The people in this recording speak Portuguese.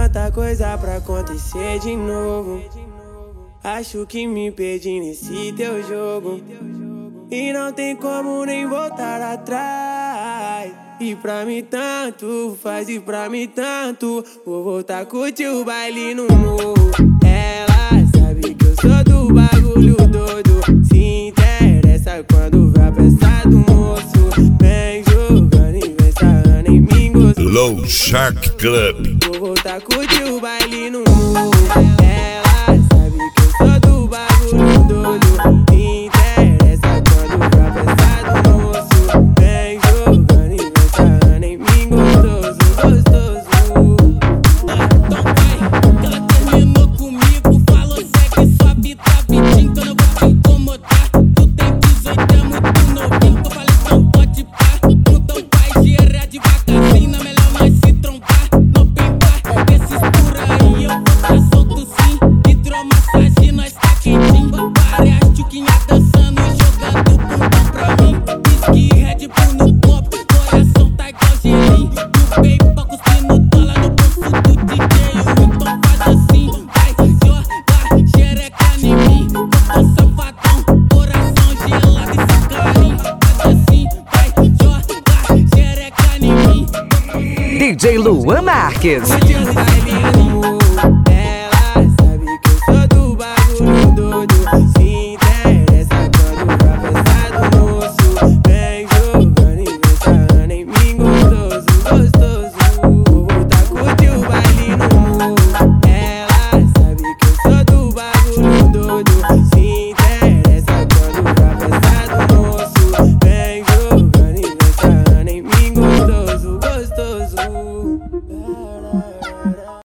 tanta coisa pra acontecer de novo. Acho que me perdi nesse teu jogo e não tem como nem voltar atrás. E pra mim tanto faz, e pra mim tanto. Vou voltar a curtir o baile no morro. Ela sabe que eu sou do bagulho doido. Se interessa quando vai pra peça do moço. Vem jogando e vem sarrando em mim gostoso. Low Shark Club. Vou voltar a curtir o baile no morro. Ela sabe que eu sou do bagulho doido. Se interessa quando vai pra peça do moço. Vem jogando e vem sarrando em mim gostoso, gostoso. Então vai, que ela terminou comigo. Falou segue sua vida, pedindo que eu não vou te incomodar. Tu tem 18, é muito novinho. Eu falei não pode pá. Então vai, gira devagarzinho. É melhor nós se trombar, não pimbar. Esses por aí eu vou tá solto sim. Hidromassagem, nós tá quentinho. Várias tchuquinhas dançando e jogando bumbum pra mim. Whisky, Red Bull no copo, coração tá igual gelinho. E o paper cuspindo dólar no bolso do DJ. Então faz assim, vai jogar xereca em mim. Eu tô safadão, coração gelado e sem carinho. Faz assim, vai jogar xereca em mim. DJ Luan Marques. Curtir o baile no morro.